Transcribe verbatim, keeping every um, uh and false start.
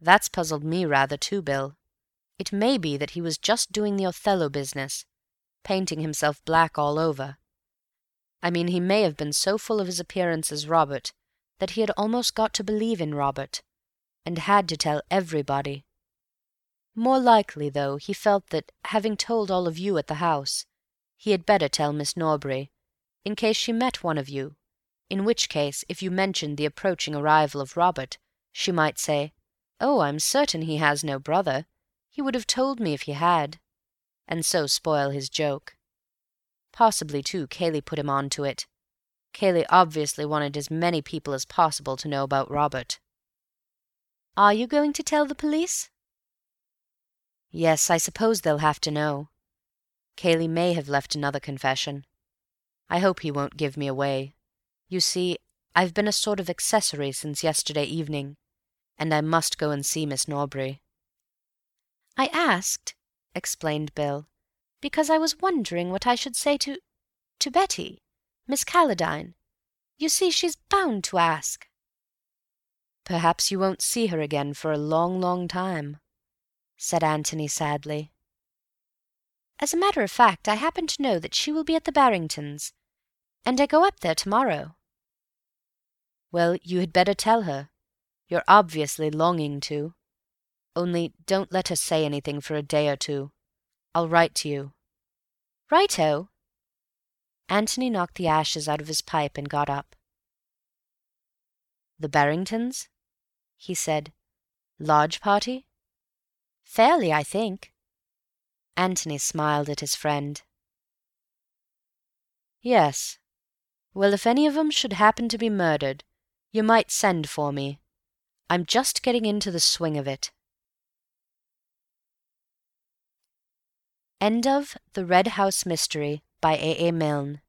That's puzzled me rather too, Bill. It may be that he was just doing the Othello business, painting himself black all over. I mean, he may have been so full of his appearance as Robert that he had almost got to believe in Robert, and had to tell everybody. More likely, though, he felt that, having told all of you at the house, he had better tell Miss Norbury, in case she met one of you, in which case, if you mentioned the approaching arrival of Robert, she might say, "Oh, I'm certain he has no brother. He would have told me if he had," and so spoil his joke. Possibly, too, Cayley put him on to it. Cayley obviously wanted as many people as possible to know about Robert. "Are you going to tell the police?" "Yes, I suppose they'll have to know. Cayley may have left another confession. I hope he won't give me away. You see, I've been a sort of accessory since yesterday evening, and I must go and see Miss Norbury." "I asked," explained Bill, "because I was wondering what I should say to... to Betty, Miss Calladine. You see, she's bound to ask." "Perhaps you won't see her again for a long, long time," said Antony sadly. "As a matter of fact, I happen to know that she will be at the Barringtons, and I go up there tomorrow." "Well, you had better tell her. You're obviously longing to. Only don't let her say anything for a day or two. I'll write to you." "Righto." Antony knocked the ashes out of his pipe and got up. "The Barringtons?" he said. "Large party?" "Fairly, I think." Antony smiled at his friend. "Yes. Well, if any of 'em should happen to be murdered, you might send for me. I'm just getting into the swing of it." End of The Red House Mystery by A. A. Milne